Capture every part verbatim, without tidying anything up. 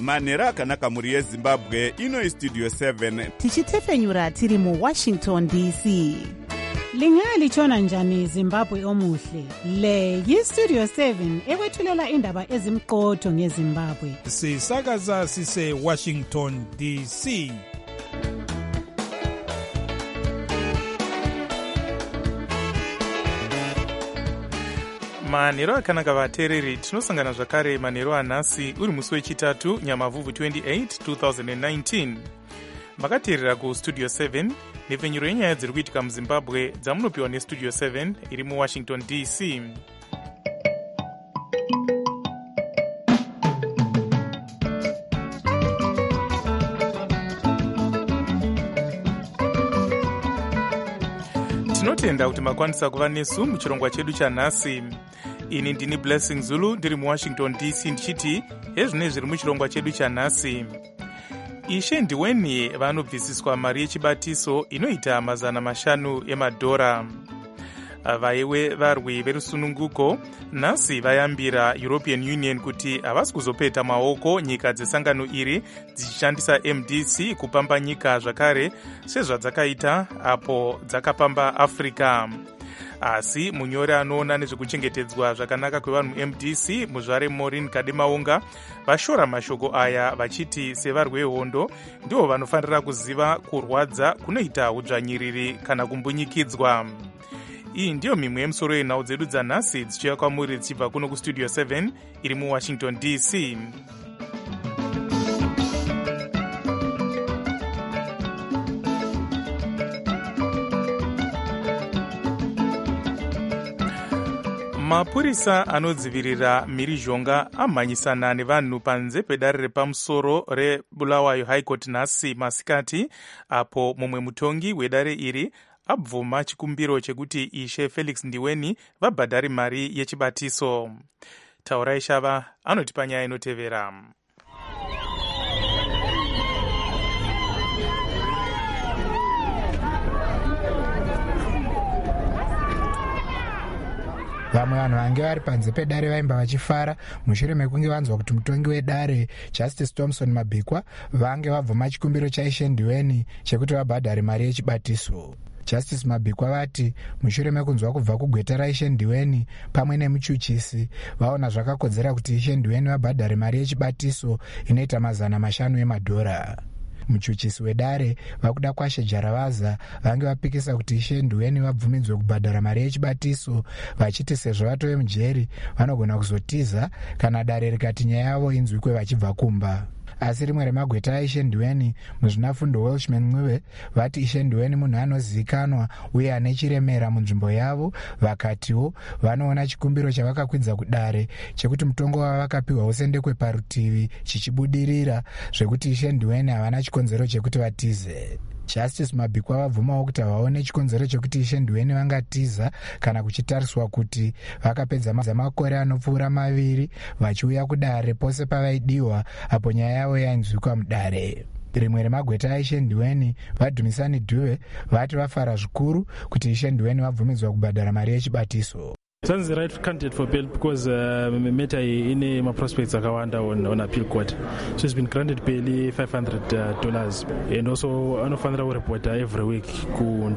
manhero akanaka mhuri yezimbabwe. Ino istudio seven tichitefenyura tiri muwashington D C. Lingalitshona njani Zimbabwe omuhle? Le yistudio seven ekwethulela indaba ezimqotho ngeZimbabwe. Sisakaza sise Washington D C. Manhero akanaka vateereri, tinosangana zvakare manhero anhasi uri musi wechitatu Nyamavhuvhu twenty-eight two thousand nineteen. Makateerera kustudio seven nepfenyuro yenyaya dziri kuitika muZimbabwe dzamunopiwa nestudio seven iri muwashington D C. Tinotenda kuti makwanisa kuva nesu muchirongwa chedu chanhasi. Ini ndini Blessing Zulu ndiri muwashington D C ndichiti hezvine zviri muchirongwa chedu chanhasi. Ishe Ndiweni vanobvisiswa mari yechibatiso inoita mazana mashanu emadhora. Vaiwe varwi verusununguko nhasi vayambira European Union kuti havasi kuzopeta maoko nyika dzesangano iri dzichishandisa M D C kupamba nyika zvakare sezvadzakaita apo dzakapamba Africa. Asi munyori anoona nezvekuchengetedzwa zvakanaka kwevanhu M D C muzvare Maureen Kademaunga vashora mashoko aya vachiti sevarwi vehondo ndivo vanofanira kuziva kurwadza kunoita udzvanyiriri kana kumbunyikidzwa. Iyi ndiyo mimwe yemusoro yenhau dzedu dzanhasi dzichiuya kwamuri dzichibva kuno kustudio seven iri muwashington D C. Mapurisa anodzivirira mhirizhonga amhanyisana nevanhu panze pedare repamusoro reBulawayo High Court nhasi masikati, apo mumwe mutongi wedare iri abvuma chikumbiro chekuti Ishe Felix Ndiweni vabhadhari mari yechibatiso. Taurai Shava anotipa nyaya inotevera. Vamwe vanhu vange vari panze pedare vaimba vachifara mushure mekunge vanzwa kuti mutongi wedare Justice Thompson Mabikwa vange vabvuma chikumbiro chaIshe Ndiweni chekuti vabhadhare mari yechibatiso. Justice Mabikwa vati mushure mekunzwa kubva kugweta raIshe Ndiweni pamwe nemuchuchisi vaona zvakakodzera kuti Ishe Ndiweni vabhadhare mari yechibatiso inoita mazana mashanu emadhora. Muchuchisi wedare vakuda kwashe Jaravaza vange vapikisa kuti Ishe Ndiweni vabvumidzwe kubhadhara mari yechibatiso vachiti sezvo vatove mujeri vanogona kuzotiza kana dare rikati nyaya yavo inzwikwe vachibva kumba. Asi rimwe remagweta aIshe Ndiweni muzvinafundo Welshman Mwiwe vati Ishe Ndiweni munhu anozivikanwa uye ane chiremera munzvimbo yavo, vakatiwo vanoona chikumbiro chavakakwidza kudare chekuti mutongo wavakapiwa usendekwe parutivi chichibudirira zvekuti Ishe Ndiweni havana chikonzero chekuti vatize. Justice Mabikwa vabvumawo kuti havaone chikonzero chekuti Ishe Ndiweni vangatiza kana kuchitariswa kuti vakapedza makore anopfuura maviri vachiuya kudare pose pavaidiwa apo nyaya yavo yainzwikwa mudare. Rimwe remagweta aIshe Ndiweni vaDhumisani Dhuve vati vafara zvikuru kuti Ishe Ndiweni vabvumidzwa kubhadhara mari yechibatiso. Son is the right candidate for bail because uh, Meta in my prospects akawanda on, on appeal court. So he's been granted bail five hundred dollars. Uh, and also anofanira report every week ku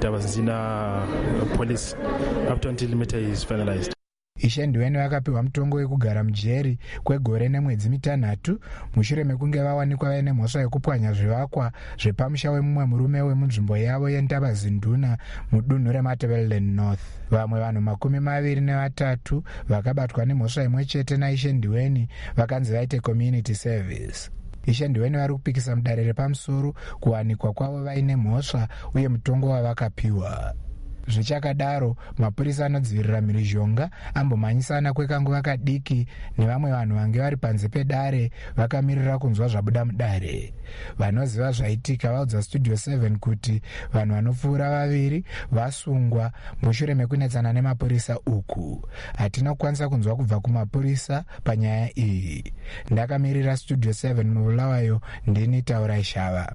Ntabazina police up to until Meta is finalized. Ishe Ndiweni vakapiwa mutongo wekugara mujeri kwegore nemwedzi mitanhatu mushure mekunge vawanikwa vaine mhosva yekupwanya zvivakwa zvepamusha wemumwe murume wemunzvimbo yavo yeNtabazinduna mudunhu reMatabeleland North. Vamwe vanhu makumi maviri nevatatu vakabatwa nemhosva imwe chete naIshe Ndiweni vakanzi vaite community service. Ishe Ndiweni vari kupikisa mudare repamusoro kuwanikwa kwavo vaine mhosva uye mutongo wavakapiwa. Zvichakadaro mapurisa anodzivirira mhirizhonga ambomhanyisana kwekanguva kadiki nevamwe vanhu vange vari panze pedare vakamirira kunzwa zvabuda mudare. Vanoziva zvaitika vaudza studio seven kuti vanhu vanopfuura vaviri vasungwa mushure mekunetsana nemapurisa uku. Hatina kukwanisa kunzwa kubva kumapurisa panyaya iyi. Ndakamirira studio seven muBulawayo ndini Taurai Shava.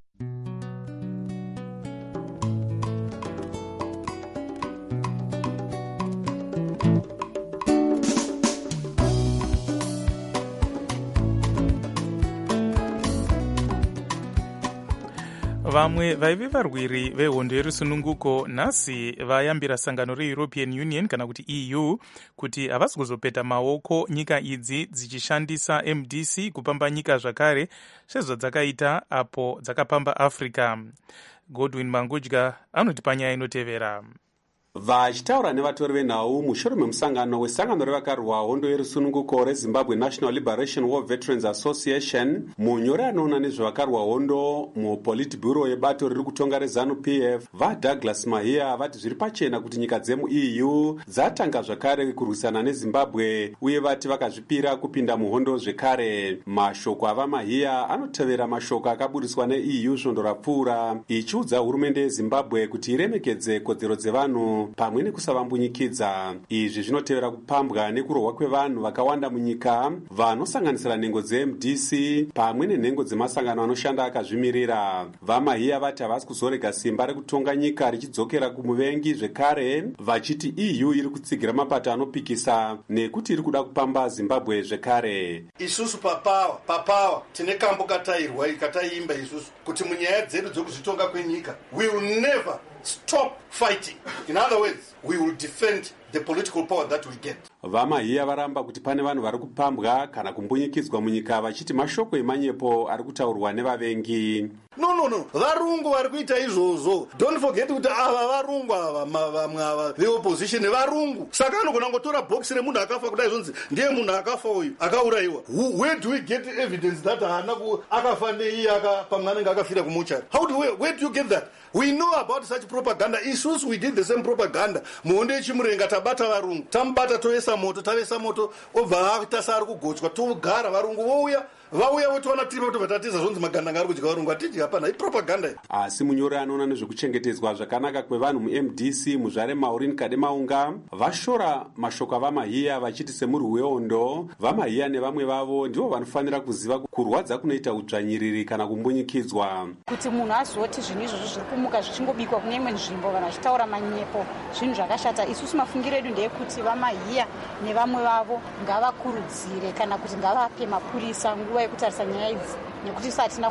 vamwe vaive varwiri vehondo yerusununguko nhasi vayambira sangano reeuropean union kana kuti E U kuti havasi kuzopeta maoko nyika idzi dzichishandisa M D C kupamba nyika zvakare sezvadzakaita apo dzakapamba Africa. Godwin Mangudya anoti panyaya inotevera. Vachitaura nevatori venhau mushure memusangano wesangano revakarwa hondo yerusununguko reZimbabwe National Liberation War Veterans Association, munyori anoona nezvevakarwa hondo muPolitburo yebato riri kutonga reZANU P F vaDouglas Mahia vati zviri pachena kuti nyika dzemu-E U dzatanga zvakare kurwisana neZimbabwe uye vati vakazvipira kupinda muhondo zvekare. Mashoko ava Mahia anotevera mashoko akaburiswa ne-E U svondo rapfuura ichiudza hurumende yeZimbabwe kuti iremekedze kodzero dzevanhu pamwe nekusavambunyikidza. Izvi zvinotevera kupambwa nekurohwa kwevanhu vakawanda munyika vanosanganisira nhengo dze-M D C pamwe nenhengo dzemasangano anoshanda akazvimirira. VaMahia vati havasi kuzorega simba rekutonga nyika richidzokera kumuvengi zvekare, vachiti E U iri kutsigira mapato anopikisa nekuti iri kuda kupamba Zimbabwe zvekare. Isusu papawa papawa tine kambo katairwa ikataimba isusu kuti munyaya dzedu dzokuzvitonga kwenyika we will never stop fighting. In other words, we will defend the political power that we get. VaMahia varamba kuti pane vanhu vari kupambwa kana kumbunyikidzwa munyika vachiti mashoko emanyepo ari kutaurwa nevavengi. No, no, no. Varungu vari kuita izvozvo. Don't forget kuti ava varungu ava vamwe ava veopposition varungu. Saka anogona ngotora box remunhu akafa kudai zvonzi ndiye munhu akafa uyu akaurayiwa. Where do we get evidence that haana akafa neiye pamwe anenge akafira kumuchari? How do we, where do you get that? We know about such propaganda. Isusu we did the same propaganda. Muhondo yechimurenga tabata varungu. Tambata toesa moto, tavesa moto, obva akutasa ari kugochwa, togara varungu vouya. Vauya votoona tiri kuti vatatiza zvonzi maganda ngari kudya varungu atiti hapana ipropaganda. Asi munyori anoona nezvekuchengetedzwa zvakanaka kwevanhu mu-M D C muzvare Maureen Kademaunga vashora mashoko avaMahia vachiti semurwi wehondo vaMahia nevamwe vavo ndivo vanofanira kuziva kurwadza kunoita udzvanyiriri kana kumbunyikidzwa. Kuti munhu azoti zvinhu izvozvo zviri kumuka zvichingobikwa kune imwe nzvimbo vanhu vachitaura manyepo zvinhu zvakashata. Isusu mafungiro edu ndeyekuti vaMahia nevamwe vavo ngavakurudzire kana kuti ngavape mapurisa nguva yekutarisa nyaya idzi nekuti satina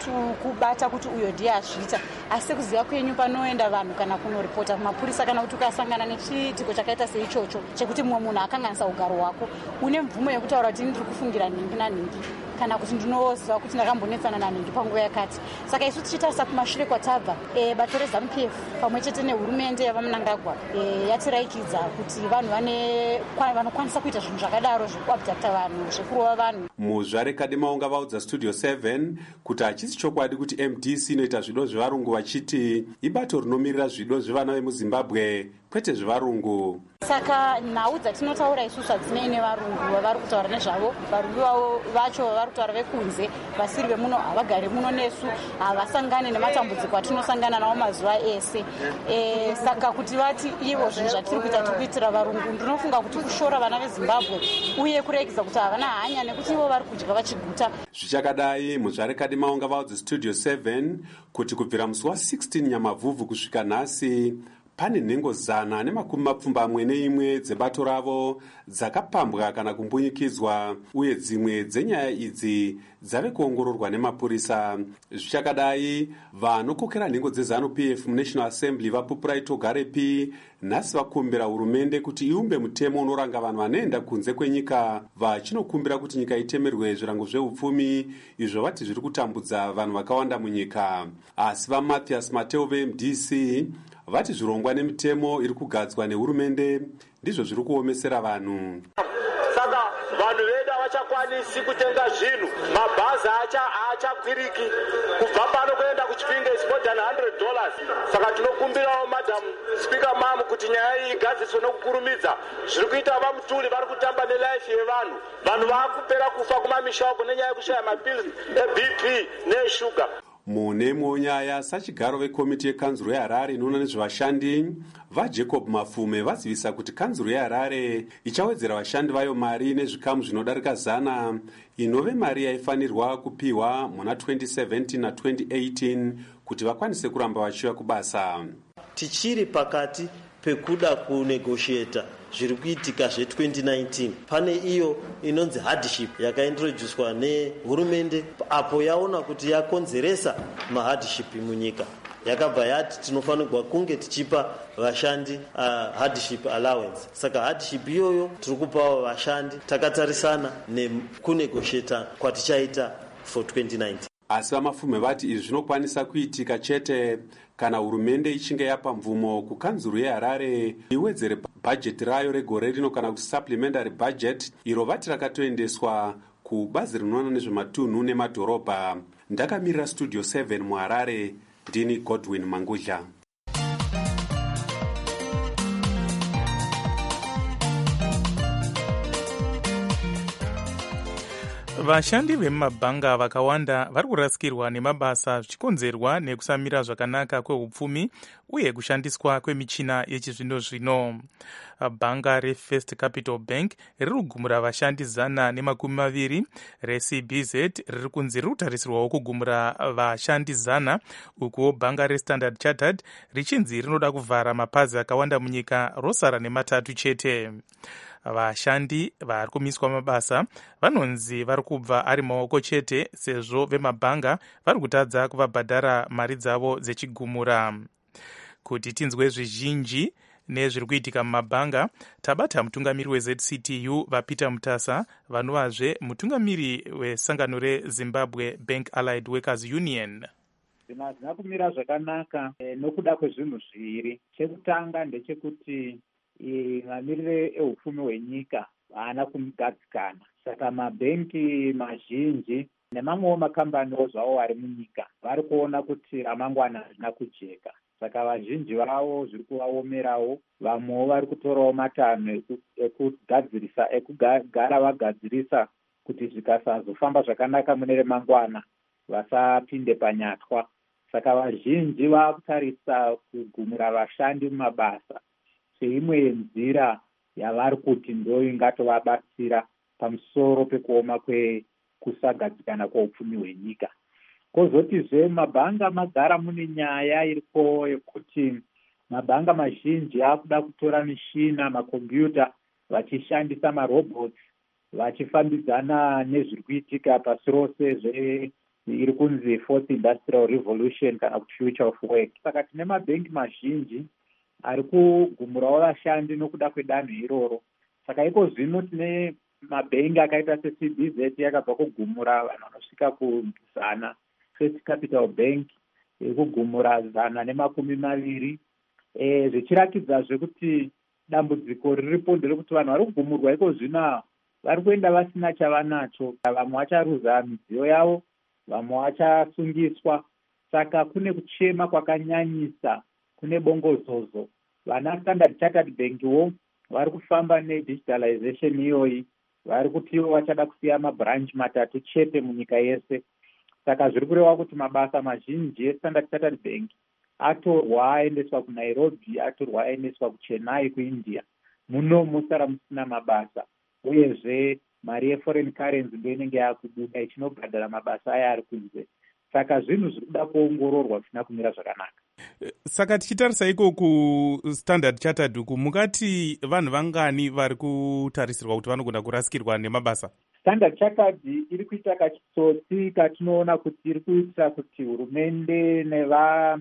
kubata kuti uyo ndiye azviita asi kuziva kwenyu panoenda vanhu kana kunoripota kumapurisa kana kuti ukasangana nechiitiko chakaita seichocho chekuti mumwe munhu akanganisa ugaro hwako une mvumo yekutaura kuti ndiri kufungira nhingi nanhingi kana kuti ndinoziva kuti ndakambonetsana nanhingi panguva yakati. Saka isu tichitarisa kumashure kwatabva e, bato reZANU P F pamwe chete nehurumende yavaMnangagwa e, yatiraikidza kuti vanhu vanokwanisa kuita zvinhu zvakadaro zvekuabducta vanhu zvekurova vanhu. Muzvare Kademaunga vaudza Studio seven kuti hachisi chokwadi kuti M D C inoita zvido zvevarungu vachiti ibato rinomirira zvido zvevana vemuZimbabwe kwete zvevarungu. Saka nhau dzatinotaura isusu hadzinei nevarungu vavari kutaura nezvavo. Varungu vavo vacho vavari kutaura vekunze vasiri vemuno havagari muno nesu havasangane nematambudziko atinosangana nawo mazuva ese. E, saka kuti vati ivo zvinhu zvatiri kuita tiri kuitira varungu ndinofunga kuti kushora vana veZimbabwe uye kuregedza kuti havana hanya nekuti ivo vari kudya vachiguta. Zvichakadai muzvare Kademaunga vaudza Studio seven kuti kubvira musi wa16 Nyamavhuvhu kusvika nhasi pane nhengo zana nemakumi mapfumbamwe neimwe dzebato ravo dzakapambwa kana kumbunyikidzwa uye dzimwe dzenyaya idzi dzave kuongororwa nemapurisa. Zvichakadai vanokokera nhengo dzeZANU P F muNational Assembly vaPupurai Togarepi nhasi vakumbira hurumende kuti iumbe mutemo unoranga vanhu vanoenda kunze kwenyika vachinokumbira kuti nyika itemerwe zvirango zveupfumi izvo vati zviri kutambudza vanhu vakawanda munyika. Asi vaMathias Mateo ve-M D C vati zvirongwa nemitemo iri kugadzwa nehurumende ndizvo zviri kuomesera vanhu. Saka vanhu vedu havachakwanisi kutenga zvinhu, mabhazi haachakwiriki kubva pano kuenda kuchipinge is more than one hundred dollars. Saka tinokumbirawo Madam Speaker Mamu kuti nyaya iyi igadziswe nokukurumidza. Zviri kuita vamutuli vari kutamba nelaifi yevanhu. Vanhu vakupera kufa kumamisha uko nenyaya yekushaya mapilisi eB P neeshuga. Mune munyaya sachigaro vekomiti yekanzuro yeHarare inoona nezvevashandi vaJacob Mafume vazivisa kuti kanzuro yeHarare ichawedzera vashandi vayo mari nezvikamu zvinodarika zana inove mari yaifanirwa kupiwa muna twenty seventeen na twenty eighteen kuti vakwanise kuramba vachiuya kubasa. Tichiri pakati pekuda kunegotiata zviri kuitika zvetwenty nineteen. Pane iyo inonzi hardship yakaintroduced nehurumende apo yaona kuti yakonzeresa mahardship munyika. Yakabva yati tinofanirwa kunge tichipa vashandi uh, hardship allowance. Saka hardship iyoyo tiri kupawo vashandi takatarisana nekunegotiata kwatichaita for twenty nineteen. Asi vamapfumi vati izvi zvinokwanisa kuitika chete kana hurumende ichinge yapa mvumo kukanzuru yeHarare iwedzere bhajeti rayo regore rino kana kuti supplementary budget, iro vati rakatoendeswa kubazi rinoona nezvematunhu nemadhorobha. Ndakamirira studio seven muHarare, ndini Godwin Mangudla. Vashandi vemumabhanga vakawanda vari kurasikirwa nemabasa zvichikonzerwa nekusamira zvakanaka kweupfumi uye kushandiswa kwemichina yechizvino zvino. Bhanga reFirst Capital Bank riri kugumura vashandi zana nemakumi maviri, reC B Z riri kunzi riri kutarisirwawo kugumura vashandi zana, ukuwo bhanga reStandard Chartered richinzi rinoda kuvhara mapazi akawanda munyika rosara nematatu chete. Vashandi vari kumiswa mabasa vanonzi vari kubva ari maoko chete sezvo vemabhanga vari kutadza kuvabhadhara mari dzavo dzechigumura. Kuti tinzwe zvizhinji nezviri kuitika mumabhanga, tabata mutungamiri weZ C T U vaPeter Mutasa vanovazve mutungamiri wesangano reZimbabwe Bank Allied Workers Union. Zvinhu hazvina kumira zvakanaka e, nokuda kwezvinhu zviviri. Chekutanga ndechekuti mamirire ehupfumi hwenyika haana kugadzikana. Saka mabhengi mazhinji nemamwewo makambaniwo zvawo ari munyika vari kuona kuti ramangwana hazvina kujeka. Saka vazhinji vavo zviri kuvaomerawo. Vamwewo vari kutorawo matanho ekugadzirisa ekugara vagadzirisa kuti zvikasazofamba zvakanaka mune remangwana vasapinde panyatwa. Saka vazhinji vakutarisa kugumura vashandi mumabasa seimwe yenzira yavari kuti ndo ingatovabatsira pamusoro pekuoma kwekusagadzikana kweupfumi hwenyika. Kozotizve mabhanga magara mune nyaya iriko yekuti mabhanga mazhinji akuda kutora mishina, makombiyuta vachishandisa marobots vachifambidzana nezviri kuitika pasi rose zveiri kunzi fourth industrial revolution kana kuti future of work. Saka tine mabhengi mazhinji ari kugumurawo vashandi nokuda kwedanho iroro. Saka iko zvino tine mabhengi akaita seC B Z yakabva kugumura vanhu vanosvika kuzana. First Capital Bank iri kugumura zana nemakumi maviri. E, zvichirakidzazve kuti dambudziko riripo nderekuti vanhu vari kugumurwa iko zvino vari kuenda vasina chavanacho. Vamwe vacharuza midziyo yavo, vamwe vachasungiswa. Saka kune kuchema kwakanyanyisa, kune bongozozo. Vana Standard Chartered Bankwo vari kufamba nedigitalization iyoyi, vari kuti ivo vachada kusiya mabranch matatu chete munyika yese. Saka zviri kureva kuti mabasa mazhinji eStandard Chartered Bank atorwa aendeswa kuNairobi, atorwa aendeswa kuChennai kuIndia. Muno musara musina mabasa, uyezve mari yeforeign currency ndo inenge yakubuda ichinobhadhara mabasa aya ari kunze. Saka zvinhu zviri kuda kuongororwa zvisina kumira zvakanaka. Saka tichitarisa iko kuStandard Chartered uku, mukati vanhu vangani vari kutarisirwa kuti vanogona kurasikirwa nemabasa? Standard Chartered iri kuita kachitsotsi katinoona kuti iri kuitira kuti hurumende neva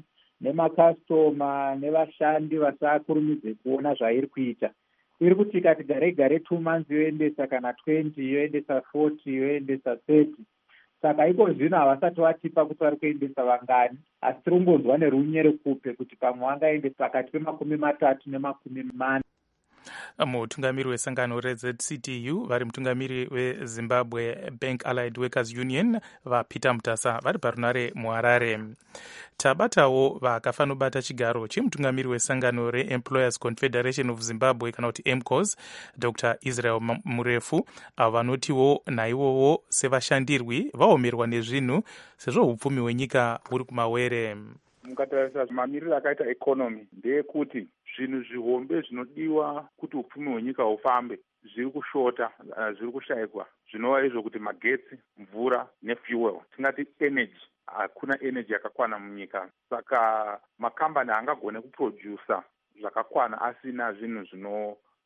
nemakastoma nevashandi vasakurumidze kuona zvairi kuita. Iri kuti ikati gare gare two months yoendesa kana twenty, yoendesa forty, yoendesa thirty. Saka iko zvino havasati vatipa kuti vari kuendesa vangani, asi tiri kungonzwa nerunyere kupe kuti pamwe vangaendesa pakati pemakumi matatu nemakumi mana. Mutungamiri wesangano reZ C T U vari mutungamiri weZimbabwe Bank Allied Workers Union vaPeter Mutasa vari parunare muHarare. Tabatawo vakafanobata chigaro chemutungamiri wesangano reEmployers Confederation of Zimbabwe kana kuti M C O S, Doctor Israel Murefu, avo vanotiwo naivowo sevashandirwi vaomerwa nezvinhu sezvo upfumi hwenyika huri kumawere. Mukatarisa mamiriro akaita economy ndeyekuti zvinhu zvihombe zvinodiwa kuti upfumi hwenyika hufambe zviri kushota, uh, zviri kushayikwa, zvinova izvo kuti magetsi, mvura nefuel, tingati energy. Hakuna energy yakakwana munyika, saka makambani haangagone kuprodusa zvakakwana asina zvinhu zvino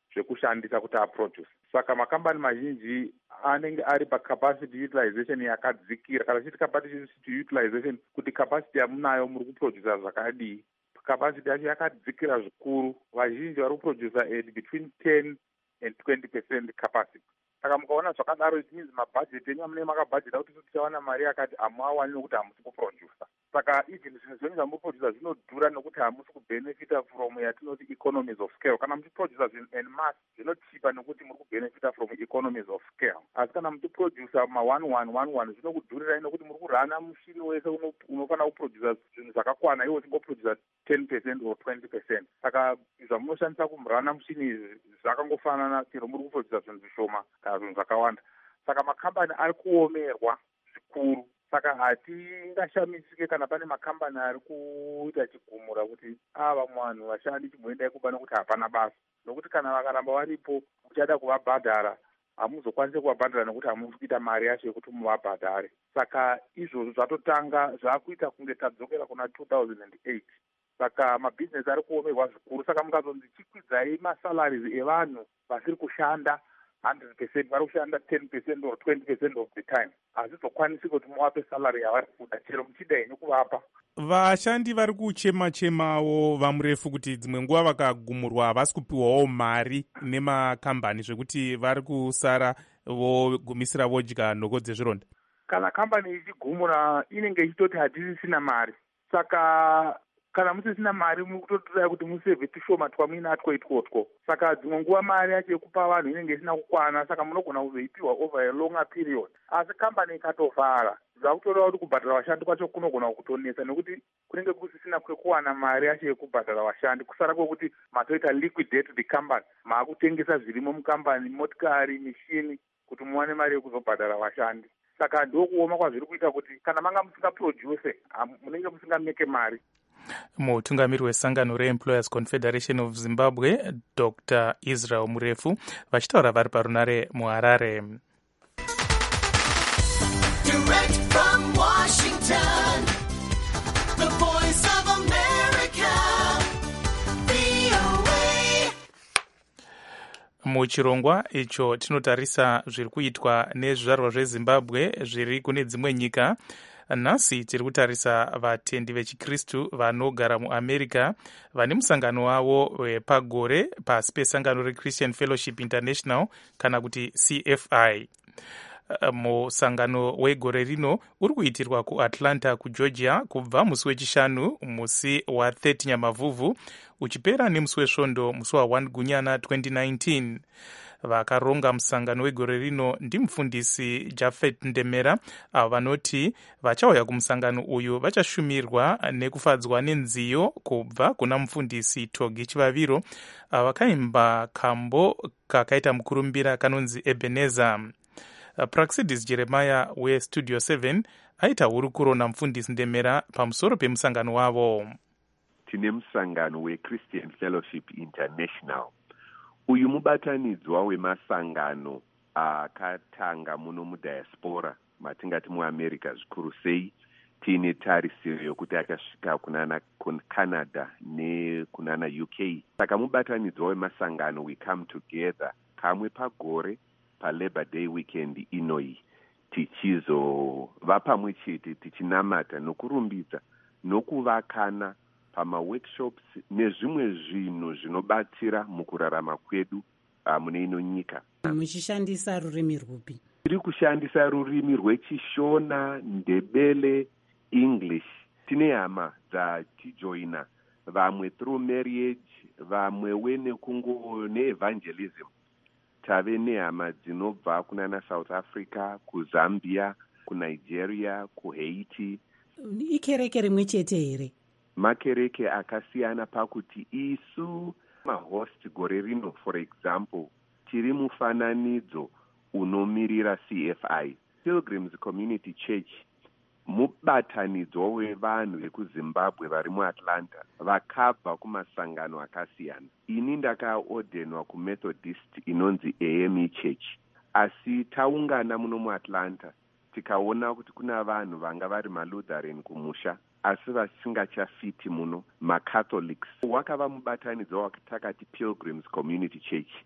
zvekushandisa kuti aproduce. Saka makambani mazhinji anenge ari pacapacity utilization yakadzikira. Kana chiti capacity utilization, kuti capacity yamunayo muri kuproducer zvakadii. Capacity yacho yakadzikira zvikuru. Vazhinji vari kuproducer at between ten and twenty percent capacity. Saka mukaona zvakadaro, it means mabhajeti enyu amunenge makabhajeta kuti tichawana mari yakati hamuawani nokuti hamusi kuproducer. Saka even zvinhu zvenyu zvamuproducer zvinodhura nokuti hamusi kubenefita from yatinoti economies of scale. Kana muchiproducer zvinhu en mass zvinochipa nokuti muri kubenefita from economies of scale. Asi kana muchiproducer ma one one one one zvinokudhurirai nokuti muri kurana mushini wese unofanira kuproducer zvinhu zvakakwana, iwo uchingoproducer ten percent or twenty percent. Saka zvamunoshandisa kumurana mushini izvi zvakangofanana chero muri kuproducer zvinhu zvishoma kana zvinhu zvakawanda. Saka makambani ari kuomerwa zvikuru. Saka hatingashamisike kana pane makambani ari kuita chigumura kuti ava vanhu vashandi chimboendai kuba nokuti hapana basa. Nokuti kana vakaramba varipo uchada kuvabhadhara, hamuzokwanisi kuvabhadhara nokuti hamusi kuita mari yacho yekuti muvabhadhare. Saka izvozvo zvatotanga zvakuita kunge tadzokera kuna two thousand eight. Saka mabhizinesi ari kuomerwa zvikuru. Saka mukazonzi chikwidzai masalaries evanhu vasiri kushanda one hundred percent, vari kushanda ten percent or twenty percent of the time, hazvizokwanisi kuti muvape salary yavari kuda chero muchida henyu kuvapa. Vashandi vari kuchema-chemawo vamurefu kuti dzimwe nguva vakagumurwa havasi kupiwawo mari nemakambani zvekuti vari kusara vogumisira vodya nhoko dzezvironda. Kana kambani ichigumura inenge ichitoti hatisisina mari. Saka kana musisina mari mukutotorai kuti musevhe tushoma twamuinatwo itwotwo. Saka dzimwe nguva mari yacho yekupa vanhu inenge isina kukwana, saka munogona kuzoipiwa over a longer period. Asi kambani ikatovhara zvakutoreva kuti kubhadhara vashandi kwacho kunogona kutonesa nekuti kunenge kusisina kwekuwana mari yacho yekubhadhara vashandi, kusara kwekuti matoita liquidate the company, maakutengesa zvirimo mukambani, motikari, mishini, kuti muwane mari yekuzobhadhara vashandi. Saka ndokuoma kwazviri kuita kuti kana manga musingaproduce munenge musingameke mari. Mutungamiri wesangano reEmployers Confederation of Zimbabwe, Doctor Israel Murefu, vachitaura vari parunare muHarare. Direct from Washington, the voice of America, V O A. Muchirongwa icho tinotarisa zviri kuitwa nezvizvarwa zveZimbabwe zviri kune dzimwe nyika. Nhasi tiri kutarisa vatendi vechikristu vanogara muAmerica vane musangano wavo wepagore pasi pesangano reChristian Fellowship International kana kuti C F I. Musangano wegore rino uri kuitirwa kuAtlanta kuGeorgia kubva musi wechishanu musi wa30 Nyamavhuvhu uchipera nemusi wesvondo musi wa1 Gunyana twenty nineteen. Vakaronga musangano wegore rino ndimufundisi Jafet Ndemera, avo vanoti vachauya kumusangano uyu vachashumirwa nekufadzwa nenziyo kubva kuna mufundisi Togi Chivaviro, vakaimba kambo kakaita mukurumbira kanonzi Ebenezer. Praxidis Jeremiah weStudio seven aita hurukuro namufundisi Ndemera pamusoro pemusangano wavo. Tine musangano weChristian Fellowship International. Uyu mubatanidzwa wemasangano akatanga muno mudiaspora matingati muAmerica zvikuru sei. Tine tarisiro yokuti akasvika kunana Canada nekunana U K. Saka mubatanidzwa wemasangano we come together kamwe pagore paLabor Day weekend inoi, tichizova pamwe chete tichinamata nokurumbidza nokuvakana pamaworkshops nezvimwe zvinhu zvinobatsira mukurarama kwedu uh, mune ino nyika. Muchishandisa rurimi rwupi? Tiri kushandisa rurimi rwechishona, ndebele, English. Tine hama dzatijoina, vamwe through marriage, vamwe wene kungo neevangelism. Tave nehama dzinobva kunana South Africa, kuZambia, kuNigeria, kuHaiti. Ikereke rimwe chete here? Makereke akasiyana pakuti isu mahost gore rino, for example, tiri mufananidzo unomirira C F I. Pilgrims Community Church mubatanidzo wevanhu vekuZimbabwe vari muAtlanta vakabva kumasangano akasiyana. Ini ndakaordenwa kuMethodist inonzi A M E Church, asi taungana muno muAtlanta tikaona kuti kuna vanhu vanga vari maLutheran kumusha asi vasingachafiti muno, maCatholics. Wakava mubatanidzo watakati Pilgrims Community Church.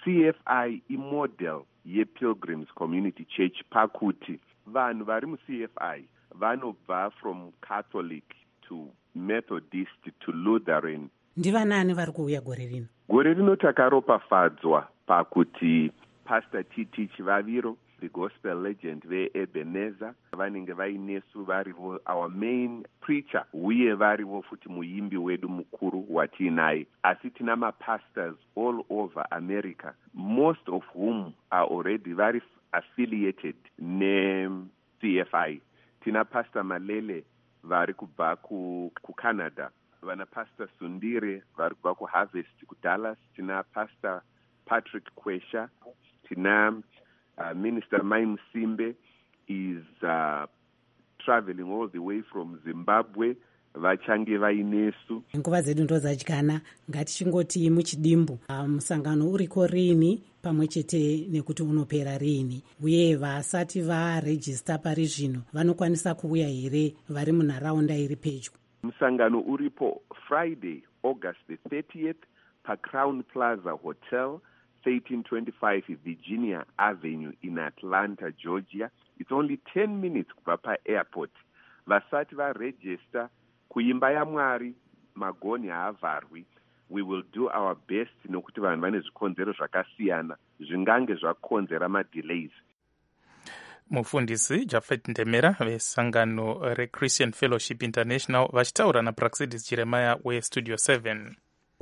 C F I imodel yePilgrims Community Church pakuti vanhu vari mu-C F I vanobva from Catholic to Methodist to Lutheran. Ndivanani vari kuuya gore rino? Gore rino takaropafadzwa pakuti Pastor T T Chivaviro, the gospel legend veEbenezer, vanenge vainesu varivo our main preacher, uye varivo futi muimbi wedu mukuru watiinaye. Asi tina mapastors all over America, most of whom are already very affiliated ne-C F I. Tina Pastor Malele vari kubva ku, ku Canada, vana Pastor Sundire vari kubva ku Harvest ku Dallas, tina Pastor Patrick Kwesha, tina uh, Minister Mai Simbe is uh, traveling all the way from Zimbabwe. Vachange vainesu. Nguva dzedu ndo dzadyana, ngatichingoti muchidimbu musangano uriko rini pamwe chete nekuti unopera rini, uye vasati varejista pari zvino vanokwanisa kuuya here vari munharaunda iri pedyo. Musangano uripo Friday, August the thirtieth, pa Crown Plaza Hotel, thirteen twenty-five Virginia Avenue in Atlanta, Georgia. It's only ten minutes kubva pa airport. Vasati varejista kuimba ya Mwari magoni haavarwi. We will do our best nokuti vanhu vane zvikonzero zvakasiyana zvingange zvakonzera madelays. Mufundisi Jafet Ndemera vesangano reChristian Fellowship International vachitaura naPraxidis Jeremiah weStudio seven.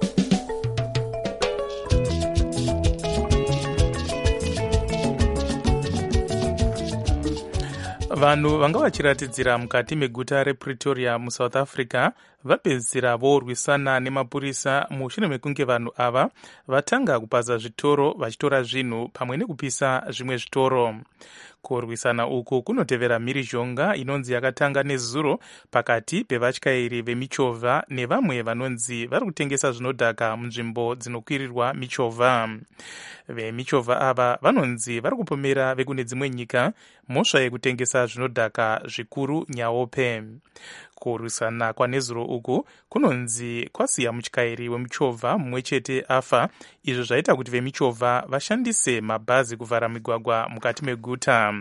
Vanhu vanga vachiratidzira mukati meguta rePretoria muSouth Africa vapedzisira vorwisana nemapurisa mushure mekunge vanhu ava vatanga kupaza zvitoro vachitora zvinhu pamwe nekupisa zvimwe zvitoro. Kurwisana uku kunotevera mhirizhonga inonzi yakatanga nezuro pakati pevatyairi vemichovha nevamwe vanonzi vari kutengesa zvinodhaka munzvimbo dzinokwirirwa michovha. Vemichovha ava vanonzi vari kupomera vekune dzimwe nyika mhosva yekutengesa zvinodhaka zvikuru nyaope. Kurwisana kwanezuro uku kunonzi kwasiya mutyairi wemuchovha mumwe chete afa, izvo zvaita kuti vemichovha vashandise mabhazi kuvhara migwagwa mukati meguta.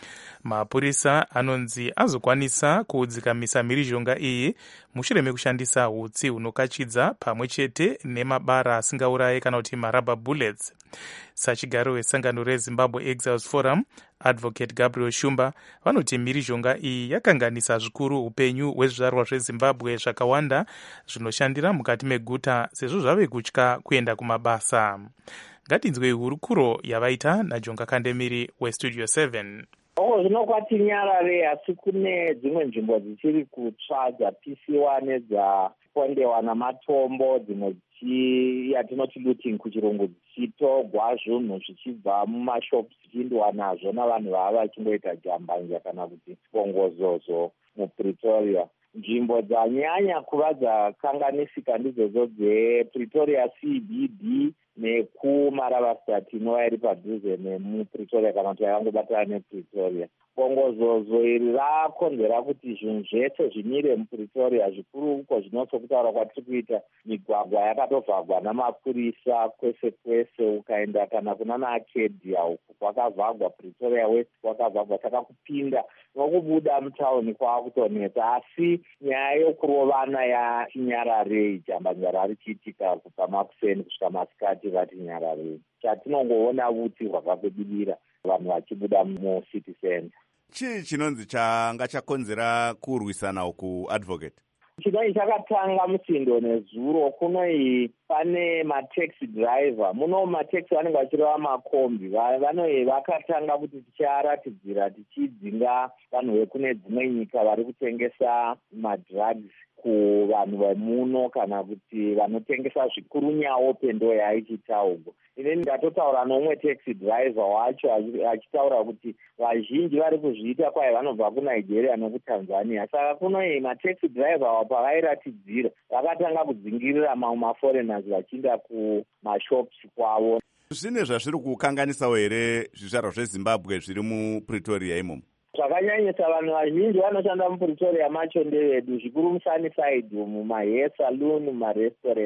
Mapurisa anonzi azokwanisa kudzikamisa mhirizhonga iyi mushure mekushandisa hutsi hunokachidza pamwe chete nemabara asingauraye kana kuti marubber bullets. Sachigaro wesangano reZimbabwe Exiles Forum, Advocate Gabriel Shumba, vanoti mhirizhonga iyi yakanganisa zvikuru upenyu hwezvizvarwa zveZimbabwe zvakawanda zvinoshandira mukati meguta sezvo zvave kutya kuenda kumabasa. Ngatinzwe hurukuro yavaita naJonga Kandemiri weStudio seven. Oh, zvinokwati nyarare, asi kune dzimwe nzvimbo dzichiri kutsva dzapisiwa nedzapondewa namatombo, dzimwe yatinoti looting kuchirungu, dzichitogwa zvinhu zvichibva mumashopu zvichiindiwa nazvo navanhu vava vachingoita jambanja kana kuti bongozozo muPretoria. Nzvimbo dzanyanya kuva dzakanganisika ndidzodzo dzePretoria C B D nekuMaravastat inova iri padhuze nemuPretoria kana kuti yakangobatana nePretoria. Bongozozo iri rakonzera kuti zvinhu zvese zvimire muPretoria, zvikuru uko zvinotokutaura kwatiri kuita migwagwa yakatovhagwa namapurisa kwese kwese, ukaenda kana kuna naAcadia uku kwakavhagwa, Pretoria West kwakavhagwa, saka kupinda nokubuda mutauni kwakutonetsa. Asi nyaya yokurovana yachinyararei, jambanyara richiitika kubva makuseni kusvika masikati vati nyararei. Chatinongoona utsi hwakabudira vanhu vachibuda mucity center. Chii chinonzi changa chakonzera kurwisana uku, Advocate? Chinoi chakatanga musindo nezuro. Kunoi pane mataxi driver, muno mataxi vanenge vachireva makombi, vanoi vakatanga kuti ticharatidzira tichidzinga vanhu vekune dzimwe nyika vari kutengesa madrugs kuvanhu vemuno kana kuti vanotengesa zvikuru nyaope ndo yaichitaurwa. Ine ndatotaura nomwe taxi driver wacho achitaura kuti vazhinji vari kuzviita kwaye vanobva kuNigeria nokuTanzania. Saka kunoi mataxi driver ava pavairatidzira vakatanga kudzingirira mamwe maforeigners vachiinda kumashops kwavo. Zvine zvazviri kukanganisawo here zvizvarwa zveZimbabwe zviri muPretoria imomo? Zvakanyanyisa vanhu vazhinji vanoshanda muPretoria macho ndevedu, zvikuru muSunnyside, mumahair saloon, mumarestaurants.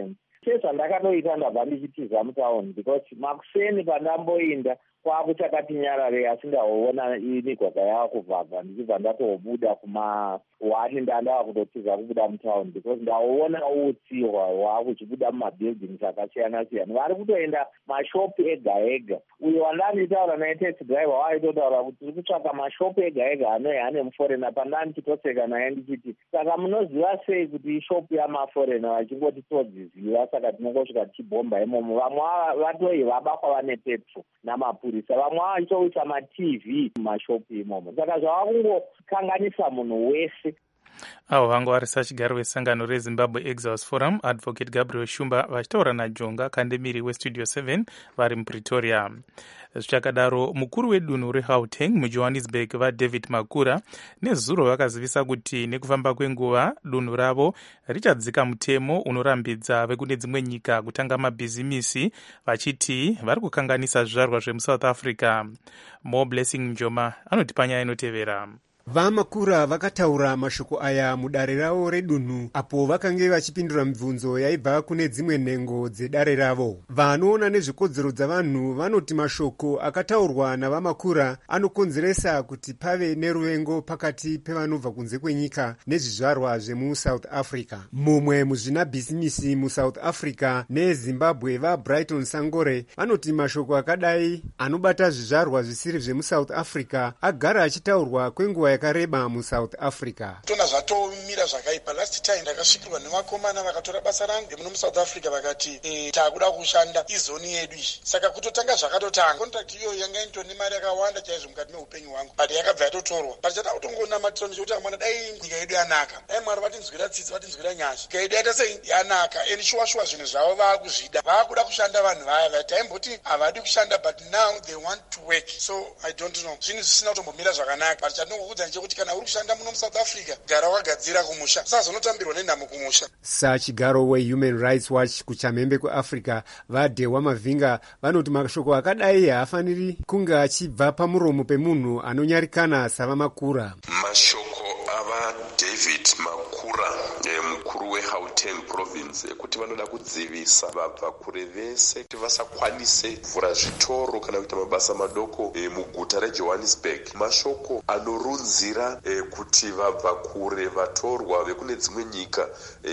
sezvandakatoita ndabva ndichitiza mutaundi because makuseni pandamboinda kwakuchakati nyarare asi ndaoona migwagwa yava kuvhagwa ndichibva ndatobuda kuma one ndandava kutotiza kubuda mutaundi because ndaoona utsi hwakuchibuda mumabuildings akasiyana siyana vari kutoenda mashopu ega ega uyo wandanditaura naye taxi driver waitotaura kuti tiri kutsvaka mashopu ega ega anoi ane muforena pandandichitoseka naye ndichiti saka munoziva sei kuti ishopu yamaforena vachingoti todziziva saka tinongosvika tichibhomba imomo vamwe vatoi vabatwa vane petro namapurisa vamwe vachitoisa matv mumashopu imomo saka zvava kungokanganisa munhu wese. avo vangu vari sachigaro wesangano rezimbabwe exiles forum advocate Gabriel Shumba vachitaura naJonga Kandemiri westudio seven vari mupretoria. Zvichakadaro mukuru wedunhu reGauteng muJohannesburg vaDavid Makura nezuro vakazivisa kuti nekufamba kwenguva dunhu ravo richadzika mutemo unorambidza vekune dzimwe nyika kutanga mabhizimisi vachiti vari kukanganisa zvizvarwa zvemuSouth Africa. Mo Blessing Njoma anoti panyaya inotevera. Vamakura vakataura mashoko aya mudare ravo redunhu apo vakange vachipindura mibvunzo yaibva kune dzimwe nhengo dzedare ravo. Vanoona nezvekodzero dzavanhu vanoti mashoko akataurwa navamakura anokonzeresa kuti pave neruvengo pakati pevanobva kunze kwenyika nezvizvarwa zvemuSouth Africa. Mumwe muzvina bhizinisi muSouth Africa neZimbabwe vaBrighton Sangore vanoti mashoko akadai anobata zvizvarwa zvisiri zvemuSouth Africa agara achitaurwa kwenguva yakareba muSouth Africa. Tona zvatomira zvakaipa. Last time ndakasvikirwa nemakomana vakatora basa rangu muno muSouth Africa vakati eh takuda kushanda izoni yedu iyi. Saka kutotanga zvakatotanga. Contract iyo yanga initone mari yakawanda chaizvo mukati meupenyu hwangu. But yakabva yatotorwa. But chada kutongona matiro nekuti amwana dai nyika yedu yanaka. Dai mwari vatinzwira tsitsi vatinzwira nyasha. Nyika yedu yaita sei yanaka. Eni shuwa shuwa zvinhu zvavo vakuzvida. Vakuda kushanda vanhu vaya vataimboti havadi kushanda but now they want to work. So I don't know. Zvinhu zvisina kutombomira zvakanaka. But chandingokuudza kuti kana uri kushanda muno muSouth Africa gara wagadzira kumusha sazonotambirwa nenhamo kumusha. Sachigaro weHuman Rights Watch kuchamhembe kuAfrica vaDewa Mavhinga vanoti mashoko akadai haafaniri kunge achibva pamuromo pemunhu anonyarikana savamakura. Mashoko ava David Makura mukuru weGauteng province kuti vanoda kudzivisa vabva kure vese kuti vasakwanise kuvhura zvitoro kana kuita mabasa madoko muguta reJohannesburg. Mashoko anorunzira kuti vabva kure vatorwa vekune dzimwe nyika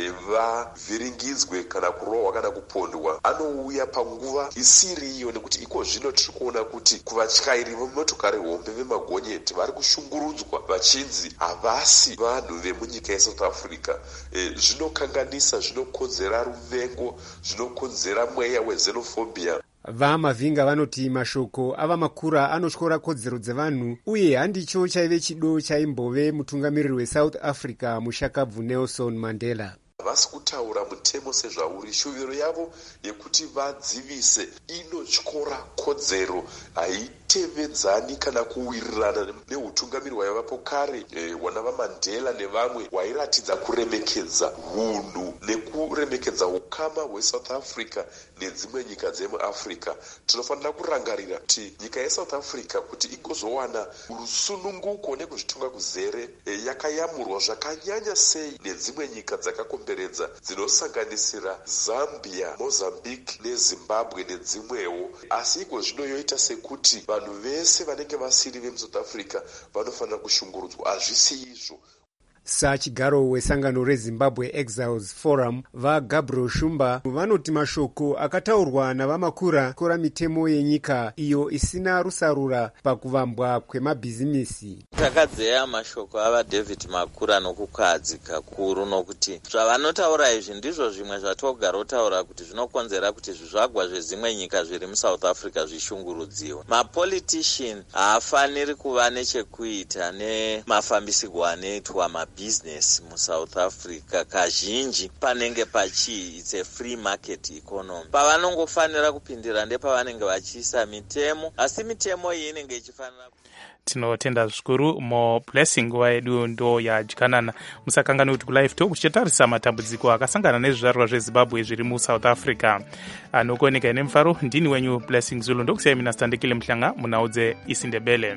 vavhiringidzwe kana kurohwa kana kupondwa anouya panguva isiri iyo nekuti iko zvino tiri kuona kuti kuvatyairi vemotokari hombe vemagonyeti vari kushungurudzwa vachinzi havasi vanhu vemunyika yeSouth Africa. Zvinokanganisa, zvinokonzera ruvengo, zvinokonzera mweya wexenophobia. VaMavhinga vanoti mashoko avamakura anotyora kodzero dzevanhu uye handicho chaive chido chaimbove mutungamiriri weSouth Africa mushakabvu Nelson Mandela. Vasi kutaura mutemo sezvauri, shuviro yavo yekuti vadzivise inotyora kodzero haitevedzani kana kuwirirana neutungamiri hwaivapo kare wana vaMandela nevamwe wairatidza kuremekedza hunhu nekuremekedza ukama hweSouth Africa nedzimwe nyika dzemuAfrica. Tinofanira kurangarira kuti nyika yeSouth Africa kuti igozowana rusununguko nekuzvitonga kuzere yakayamurwa zvakanyanya sei nedzimwe nyika dzakakomberedza dzinosanganisira Zambia, Mozambique neZimbabwe nedzimwewo. Asi iko zvino yoita sekuti vanhu vese vanenge vasiri vemuSouth Africa vanofanira kushungurudzwa. Hazvisi izvo. Sachigaro wesangano reZimbabwe Exiles Forum vaGabriel Shumba vanoti mashoko akataurwa navamakura kora mitemo yenyika iyo isina rusarura pakuvambwa kwemabhizimisi. Takadzeya mashoko ava David Makura nokukadzika kuru nokuti zvavanotaura izvi ndizvo zvimwe zvatogara otaura kuti zvinokonzera kuti zvizvagwa zvezimwe nyika zviri muSouth Africa zvishungurudziwe. Mapolitician haafaniri kuva nechekuita nemafambisirwo anoitwa ma business muSouth Africa. Kazhinji panenge pachi it's a free market economy. Pavanongofanira kupindira ndepavanenge vachiisa mitemo, asi mitemo iyi inenge ichifanira. Tinotenda zvikuru. Mo Blessing nguva yedu ndo yadyanana. Musakangani kuti kulive talk tichitarisa matambudziko akasangana nezvizvarwa zveZimbabwe zviri muSouth Africa. Anokuoneka ine mufaro ndini wenyu Blessing Zulu ndokusiyai mina Standekile Mhlanga munaudze isindebele.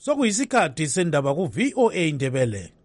sokuyisikhathi sendaba ku-V O A Ndebele.